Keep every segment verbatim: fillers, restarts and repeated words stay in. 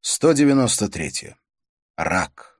сто девяносто три. Рак.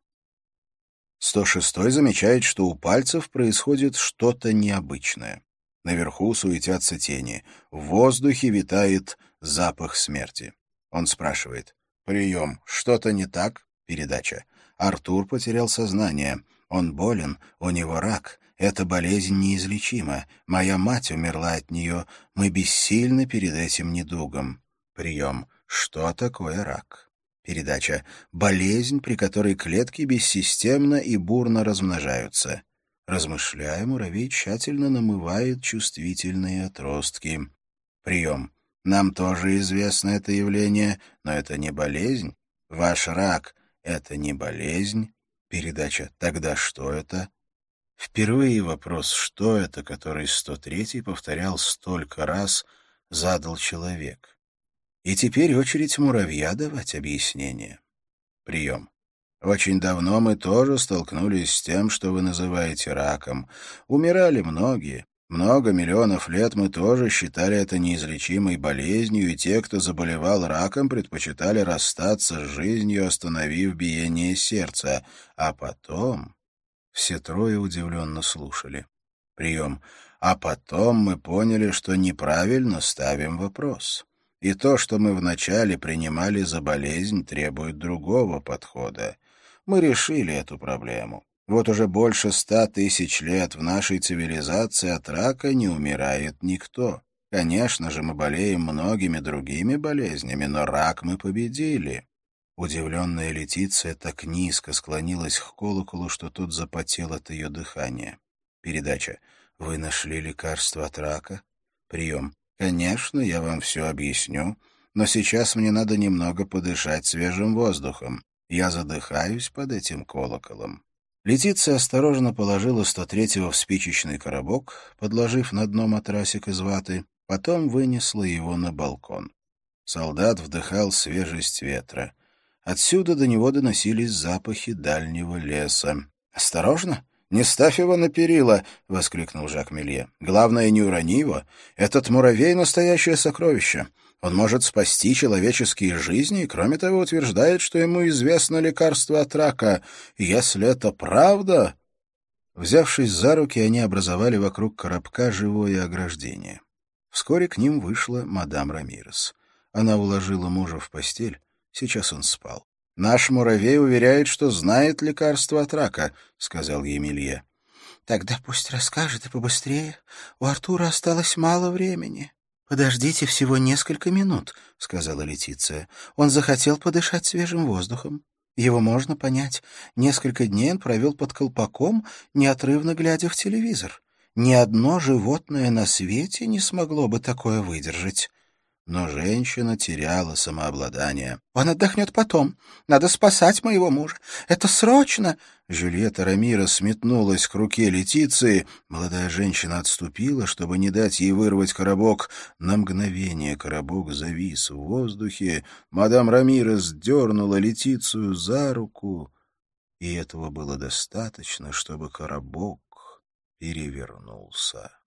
сто шесть замечает, что у пальцев происходит что-то необычное. Наверху суетятся тени. В воздухе витает запах смерти. Он спрашивает. «Прием. Что-то не так?» Передача. Артур потерял сознание. Он болен, у него рак. Эта болезнь неизлечима. Моя мать умерла от нее. Мы бессильны перед этим недугом. Прием. Что такое рак? Передача. Болезнь, при которой клетки бессистемно и бурно размножаются. Размышляя, муравей тщательно намывает чувствительные отростки. Прием. Нам тоже известно это явление, но это не болезнь. Ваш рак — это не болезнь. Передача. Тогда что это? Впервые вопрос «что это?», который сто третий повторял столько раз, задал человек. И теперь очередь муравья давать объяснение. Прием. Очень давно мы тоже столкнулись с тем, что вы называете раком. Умирали многие. Много миллионов лет мы тоже считали это неизлечимой болезнью, и те, кто заболевал раком, предпочитали расстаться с жизнью, остановив биение сердца. А потом... Все трое удивленно слушали. Прием. А потом мы поняли, что неправильно ставим вопрос. И то, что мы вначале принимали за болезнь, требует другого подхода. Мы решили эту проблему. Вот уже больше ста тысяч лет в нашей цивилизации от рака не умирает никто. Конечно же, мы болеем многими другими болезнями, но рак мы победили. Удивленная Летиция так низко склонилась к колоколу, что тот запотел от ее дыхания. Передача. Вы нашли лекарство от рака? Прием. Конечно, я вам все объясню, но сейчас мне надо немного подышать свежим воздухом. Я задыхаюсь под этим колоколом. Летиция осторожно положила сто третьего в спичечный коробок, подложив на дно матрасик из ваты, потом вынесла его на балкон. Солдат вдыхал свежесть ветра. Отсюда до него доносились запахи дальнего леса. «Осторожно! Не ставь его на перила!» — воскликнул Жак Мелье. «Главное, не урони его. Этот муравей — настоящее сокровище. Он может спасти человеческие жизни и, кроме того, утверждает, что ему известно лекарство от рака. Если это правда...» Взявшись за руки, они образовали вокруг коробка живое ограждение. Вскоре к ним вышла мадам Рамирес. Она уложила мужа в постель. Сейчас он спал. «Наш муравей уверяет, что знает лекарство от рака», — сказал ей Мелье. «Тогда пусть расскажет и побыстрее. У Артура осталось мало времени». «Подождите всего несколько минут», — сказала Летиция. «Он захотел подышать свежим воздухом. Его можно понять. Несколько дней он провел под колпаком, неотрывно глядя в телевизор. Ни одно животное на свете не смогло бы такое выдержать». Но женщина теряла самообладание. «Он отдохнет потом. Надо спасать моего мужа. Это срочно!» Жюльетта Рамирес сметнулась к руке Летиции. Молодая женщина отступила, чтобы не дать ей вырвать коробок. На мгновение коробок завис в воздухе. Мадам Рамирес дернула Летицию за руку, и этого было достаточно, чтобы коробок перевернулся.